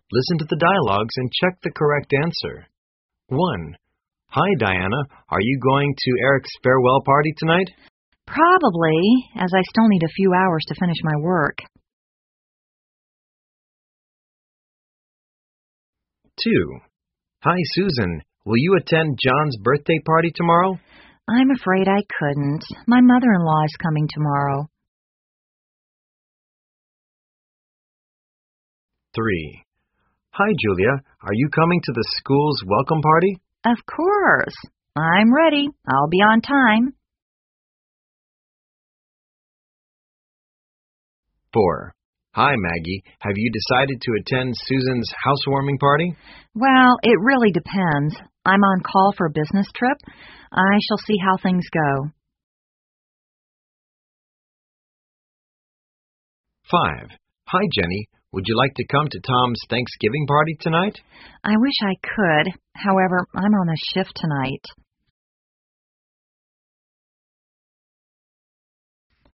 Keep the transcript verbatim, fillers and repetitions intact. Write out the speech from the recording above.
Listen to the dialogues and check the correct answer. one. Hi, Diana. Are you going to Eric's farewell party tonight? Probably, as I still need a few hours to finish my work. two. Hi, Susan. Will you attend John's birthday party tomorrow? I'm afraid I couldn't. My mother-in-law is coming tomorrow. three. Hi, Julia. Are you coming to the school's welcome party? Of course. I'm ready. I'll be on time. four. Hi, Maggie. Have you decided to attend Susan's housewarming party? Well, it really depends. I'm on call for a business trip. I shall see how things go. five. Hi, Jenny. Would you like to come to Tom's Thanksgiving party tonight? I wish I could. However, I'm on a shift tonight.